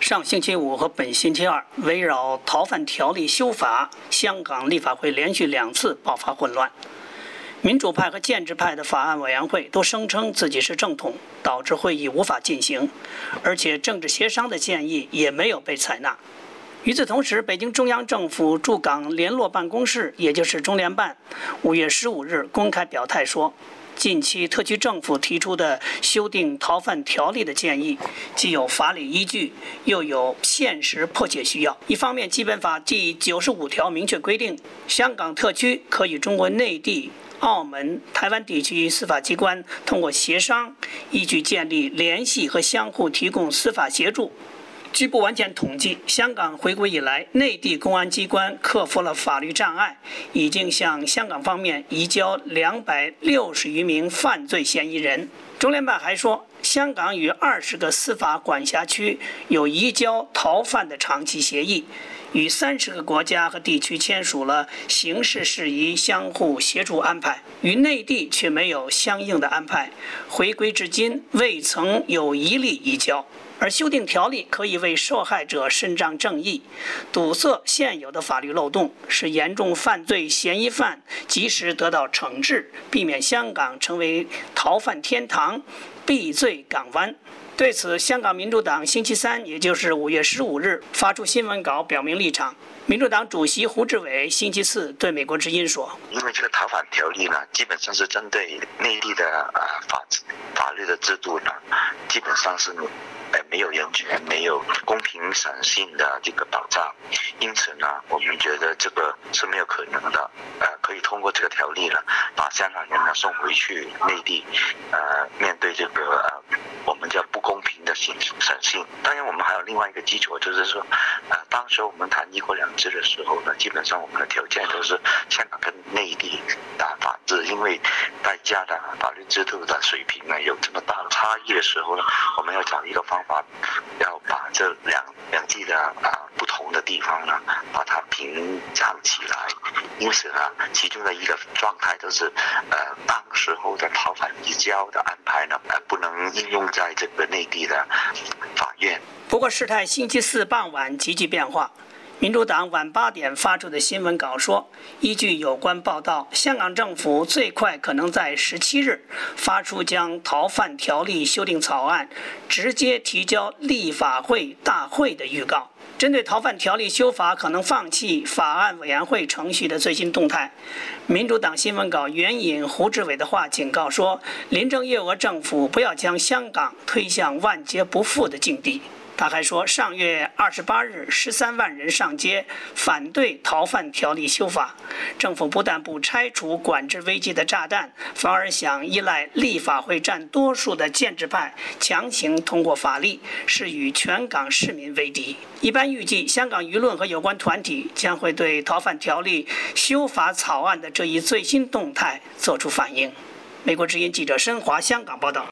上星期五和本星期二，围绕逃犯条例修法，香港立法会连续2次爆发混乱。民主派和建制派的法案委员会都声称自己是正统，导致会议无法进行，而且政治协商的建议也没有被采纳。与此同时，北京中央政府驻港联络办公室，也就是中联办，5月15日公开表态说，近期特区政府提出的修订逃犯条例的建议，既有法理依据，又有现实迫切需要。一方面，基本法第95条明确规定，香港特区可与中国内地、澳门、台湾地区司法机关通过协商，依据建立联系和相互提供司法协助。据不完全统计，香港回归以来，内地公安机关克服了法律障碍，已经向香港方面移交260余名犯罪嫌疑人。中联办还说，香港与20个司法管辖区有移交逃犯的长期协议，与30个国家和地区签署了刑事事宜相互协助安排，与内地却没有相应的安排，回归至今未曾有一例移交。而修订条例可以为受害者伸张正义，堵塞现有的法律漏洞，使严重犯罪嫌疑犯及时得到惩治，避免香港成为逃犯天堂、避罪港湾。对此，香港民主党星期三，也就是5月15日发出新闻稿表明立场。民主党主席胡志伟星期四对美国之音说：“ 因为这个逃犯条例呢，基本上是针对内地的法律的制度呢，基本上是没有人权、没有公平审讯的这个保障，因此呢，我们觉得这个是没有可能的。可以通过这个条例呢，把香港人呢送回去内地，面对这个我们叫不公平的审讯。当然，我们还有另外一个基础，就是说，当时我们谈一国两制的时候呢，基本上我们的条件都是香港跟内地的法治，因为大家的法律制度的水平呢有这么大的差异的时候呢，我们要找一个方法，要把这两地的不同的地方呢，把它平常起来。因此呢，其中的一个状态就是当时候的逃犯移交的安排呢，不能应用在这个内地的法院。 不过事态星期四傍晚急剧变化。民主党晚8点发出的新闻稿说，依据有关报道，香港政府最快可能在17日发出将逃犯条例修订草案直接提交立法会大会的预告。针对逃犯条例修法可能放弃法案委员会程序的最新动态，民主党新闻稿援引胡志伟的话警告说，林郑月娥政府不要将香港推向万劫不复的境地。他还说，上月28日13万人上街反对逃犯条例修法，政府不但不拆除管制危机的炸弹，反而想依赖立法会占多数的建制派强行通过法律，是与全港市民为敌。一般预计，香港舆论和有关团体将会对逃犯条例修法草案的这一最新动态作出反应。美国之音记者申华香港报道。